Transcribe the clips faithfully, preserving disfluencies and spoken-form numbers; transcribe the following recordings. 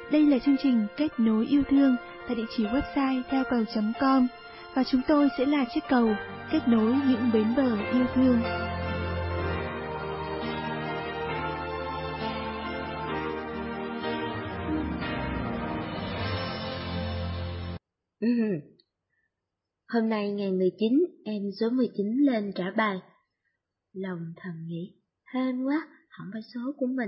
Đây là chương trình Kết nối yêu thương tại địa chỉ website theo cầu chấm com và chúng tôi sẽ là chiếc cầu kết nối những bến bờ yêu thương. Ừ. Hôm nay ngày mười chín, em số mười chín lên trả bài. Lòng thầm nghĩ, hên quá, không phải số của mình.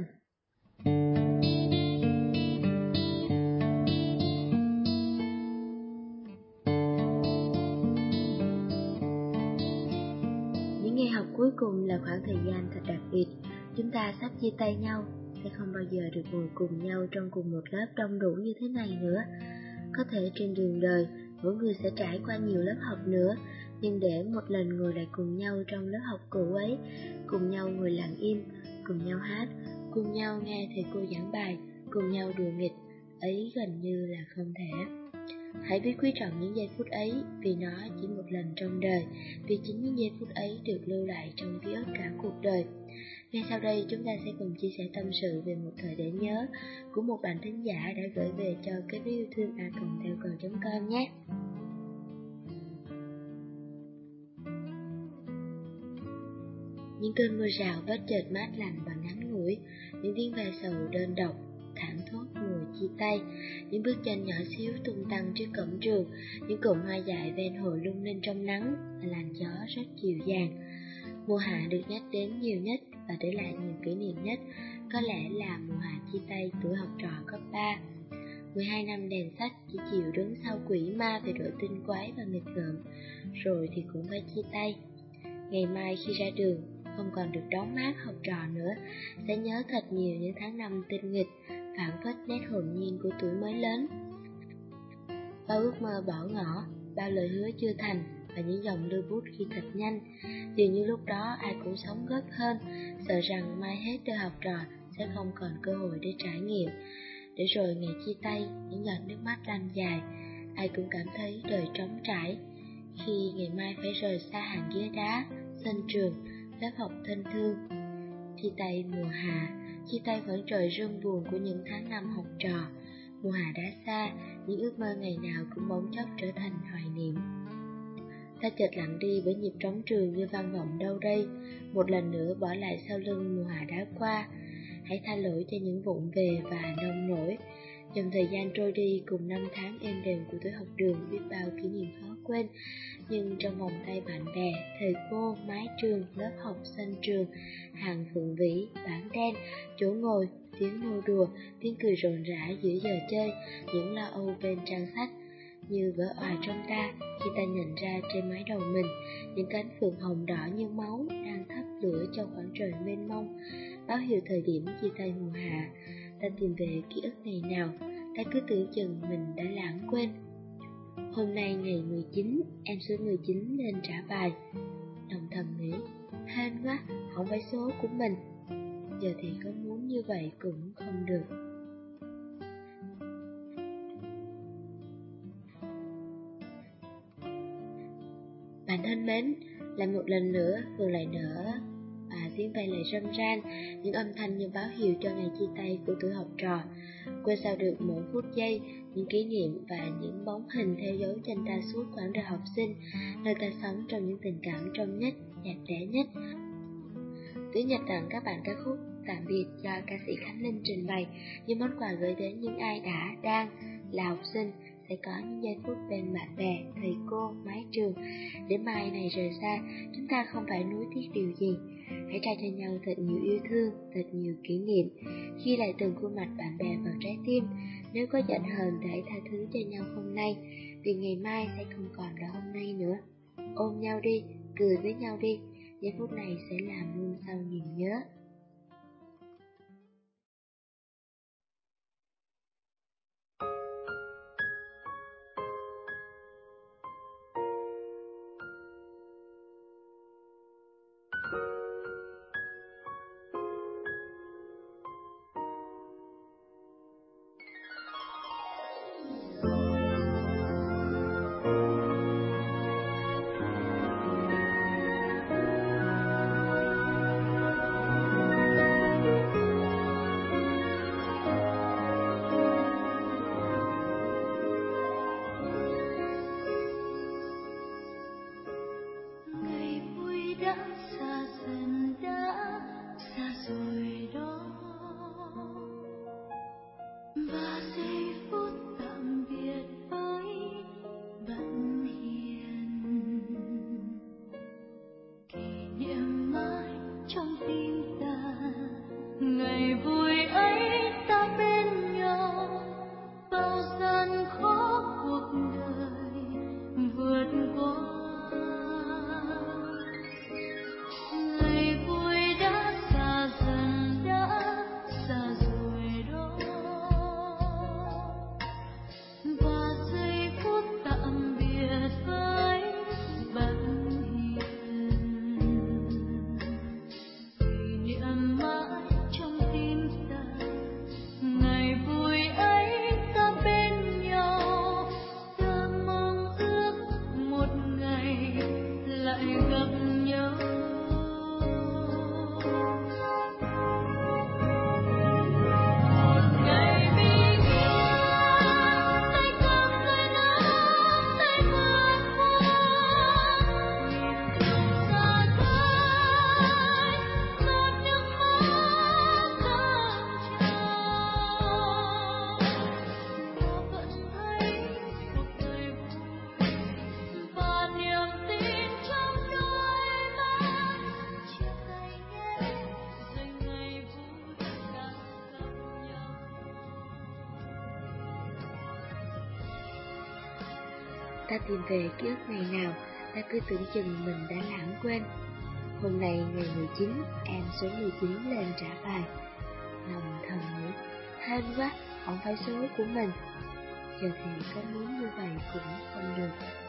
Những ngày học cuối cùng là khoảng thời gian thật đặc biệt. Chúng ta sắp chia tay nhau, sẽ không bao giờ được ngồi cùng nhau trong cùng một lớp đông đủ như thế này nữa. Có thể trên đường đời, mỗi người sẽ trải qua nhiều lớp học nữa, nhưng để một lần ngồi lại cùng nhau trong lớp học cũ ấy, cùng nhau ngồi lặng im, cùng nhau hát, cùng nhau nghe thầy cô giảng bài, cùng nhau đùa nghịch, ấy gần như là không thể. Hãy biết quý trọng những giây phút ấy, vì nó chỉ một lần trong đời, vì chính những giây phút ấy được lưu lại trong ký ức cả cuộc đời. Ngay sau đây chúng ta sẽ cùng chia sẻ tâm sự về một thời để nhớ của một bạn thính giả đã gửi về cho kết nối yêu thương a còng theo cầu chấm com nhé. Những cơn mưa rào bất chợt mát lành và ngắn ngủi, những tiếng ve sầu đơn độc, thảm thốt mùa chia tay, những bước chân nhỏ xíu tung tăng trước cổng trường, những cụm hoa dại ven hồ lung linh trong nắng và làn gió rất dịu dàng. Mùa hạ được nhắc đến nhiều nhất và để lại nhiều kỷ niệm nhất có lẽ là mùa hạ chia tay tuổi học trò cấp ba. mười hai năm đèn sách chỉ chịu đứng sau quỷ ma về độ tinh quái và nghịch ngợm, rồi thì cũng phải chia tay. Ngày mai khi ra đường, không còn được đón mát học trò nữa, sẽ nhớ thật nhiều những tháng năm tinh nghịch, phảng phất nét hồn nhiên của tuổi mới lớn. Bao ước mơ bỏ ngỏ, bao lời hứa chưa thành và những dòng lưu bút khi thật nhanh. Dường như lúc đó ai cũng sống gấp hơn, sợ rằng mai hết đời học trò sẽ không còn cơ hội để trải nghiệm. Để rồi ngày chia tay, những giọt nước mắt lăn dài, ai cũng cảm thấy đời trống trải. Khi ngày mai phải rời xa hàng ghế đá, sân trường, lớp học thân thương. Chia tay mùa hạ, chia tay vẫn trời rưng buồn của những tháng năm học trò. Mùa hạ đã xa, những ước mơ ngày nào cũng bỗng chốc trở thành hoài niệm. Ta chợt lặng đi bởi nhịp trống trường như vang vọng đâu đây, một lần nữa bỏ lại sau lưng mùa hạ đã qua. Hãy tha lỗi cho những vụng về và nông nổi. Dòng thời gian trôi đi cùng năm tháng êm đềm của tuổi học đường biết bao kỷ niệm khó quên, nhưng trong vòng tay bạn bè, thầy cô, mái trường, lớp học, sân trường, hàng phượng vĩ, bảng đen, chỗ ngồi, tiếng nô đùa, tiếng cười rộn rã giữa giờ chơi, những lo âu bên trang sách, như vỡ òa trong ta khi ta nhận ra trên mái đầu mình những cánh phượng hồng đỏ như máu đang thắp lửa cho khoảng trời mênh mông, báo hiệu thời điểm chia tay mùa hạ. Ta tìm về ký ức ngày nào, ta cứ tưởng chừng mình đã lãng quên. Hôm nay ngày mười chín, em số mười chín lên trả bài. Đồng thầm nghĩ, hên quá, không phải số của mình. Giờ thì có muốn như vậy cũng không được. Bạn thân mến, lại một lần nữa vừa lại nở và tiếng bay lại râm ran, những âm thanh như báo hiệu cho ngày chia tay của tuổi học trò. Quên sao được mỗi phút giây, những kỷ niệm và những bóng hình theo dấu chân ta suốt quãng đời học sinh, nơi ta sống trong những tình cảm trong nhất, đẹp đẽ nhất. Tuyết Nhật tặng các bạn ca khúc Tạm biệt do ca sĩ Khánh Linh trình bày như món quà gửi đến những ai đã, đang là học sinh, sẽ có những giây phút bên bạn bè, thầy cô, mái trường. Để mai này rời xa, chúng ta không phải nuối tiếc điều gì. Hãy trao cho nhau thật nhiều yêu thương, thật nhiều kỷ niệm. Ghi lại từng khuôn mặt bạn bè vào trái tim. Nếu có giận hờn thì hãy tha thứ cho nhau hôm nay, vì ngày mai sẽ không còn là hôm nay nữa. Ôm nhau đi, cười với nhau đi. Giây phút này sẽ làm luôn sau niềm nhớ. Ta tìm về ký ức ngày nào, ta cứ tưởng chừng mình đã lãng quên. Hôm nay ngày mười chín, em số mười chín lên trả bài. Lòng thầm nghĩ, hên quá, không phải số của mình. Giờ thì có muốn như vậy cũng không được.